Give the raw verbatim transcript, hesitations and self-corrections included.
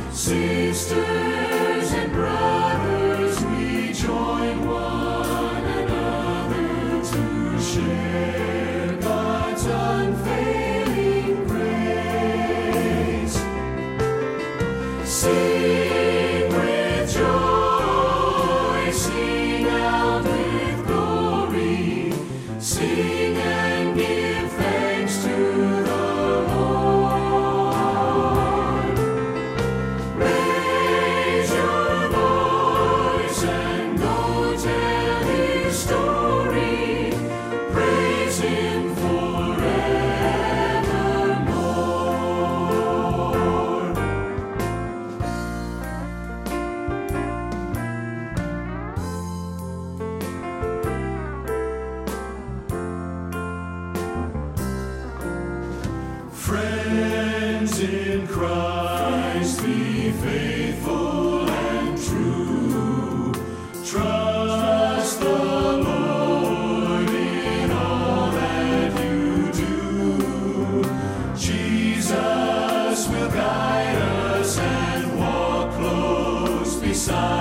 Sisters and brothers, we join one another to share God's unfailing grace. Sing with joy, sing out with glory, sing and give thanks to the Lord. Raise your voice and go tell His story, praise Him forevermore. Friends in Christ, be faithful and true. Trust the Lord in all that you do. Jesus will guide us and walk close beside